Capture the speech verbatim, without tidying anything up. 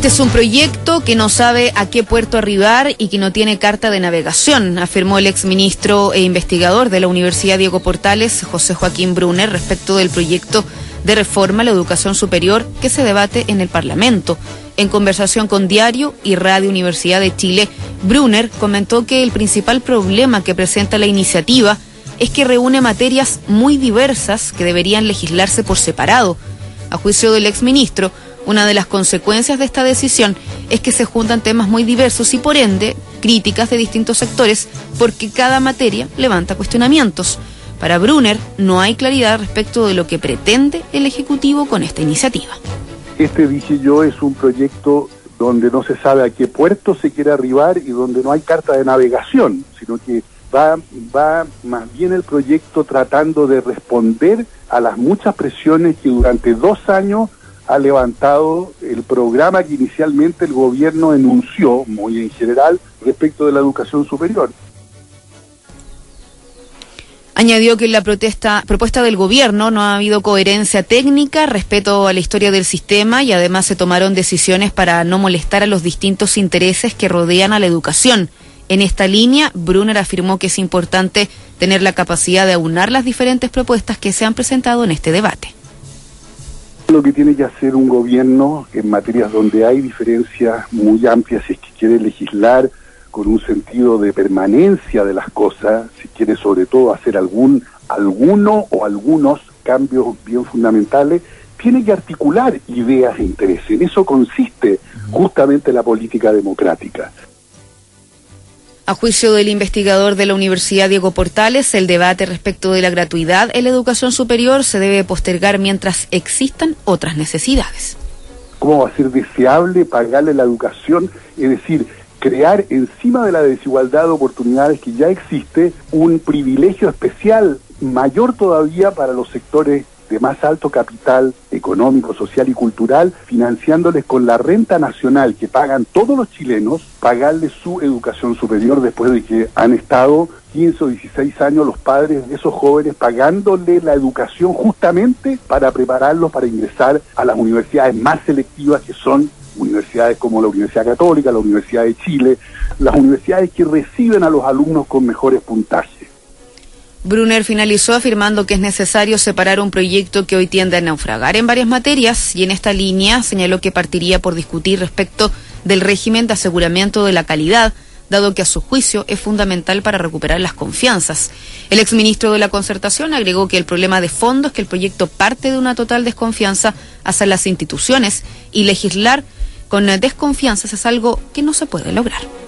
Este es un proyecto que no sabe a qué puerto arribar y que no tiene carta de navegación, afirmó el exministro e investigador de la Universidad Diego Portales, José Joaquín Brunner, respecto del proyecto de reforma a la educación superior que se debate en el Parlamento. En conversación con Diario y Radio Universidad de Chile, Brunner comentó que el principal problema que presenta la iniciativa es que reúne materias muy diversas que deberían legislarse por separado. A juicio del exministro, una de las consecuencias de esta decisión es que se juntan temas muy diversos y, por ende, críticas de distintos sectores, porque cada materia levanta cuestionamientos. Para Brunner, no hay claridad respecto de lo que pretende el Ejecutivo con esta iniciativa. Este, dije yo, es un proyecto donde no se sabe a qué puerto se quiere arribar y donde no hay carta de navegación, sino que va, va más bien el proyecto tratando de responder a las muchas presiones que durante dos años ha levantado el programa que inicialmente el gobierno enunció, muy en general, respecto de la educación superior. Añadió que en la protesta, propuesta del gobierno no ha habido coherencia técnica, respeto a la historia del sistema y además se tomaron decisiones para no molestar a los distintos intereses que rodean a la educación. En esta línea, Brunner afirmó que es importante tener la capacidad de aunar las diferentes propuestas que se han presentado en este debate. Lo que tiene que hacer un gobierno en materias donde hay diferencias muy amplias, si es que quiere legislar con un sentido de permanencia de las cosas, si quiere sobre todo hacer algún, alguno o algunos cambios bien fundamentales, tiene que articular ideas e intereses. En eso consiste justamente la política democrática. A juicio del investigador de la Universidad Diego Portales, el debate respecto de la gratuidad en la educación superior se debe postergar mientras existan otras necesidades. ¿Cómo va a ser deseable pagarle la educación? Es decir, crear encima de la desigualdad de oportunidades que ya existe un privilegio especial, mayor todavía para los sectores de más alto capital económico, social y cultural, financiándoles con la renta nacional que pagan todos los chilenos, pagarles su educación superior después de que han estado quince o dieciséis años los padres de esos jóvenes pagándole la educación justamente para prepararlos para ingresar a las universidades más selectivas, que son universidades como la Universidad Católica, la Universidad de Chile, las universidades que reciben a los alumnos con mejores puntajes. Brunner finalizó afirmando que es necesario separar un proyecto que hoy tiende a naufragar en varias materias y en esta línea señaló que partiría por discutir respecto del régimen de aseguramiento de la calidad, dado que a su juicio es fundamental para recuperar las confianzas. El exministro de la Concertación agregó que el problema de fondo es que el proyecto parte de una total desconfianza hacia las instituciones y legislar con desconfianzas es algo que no se puede lograr.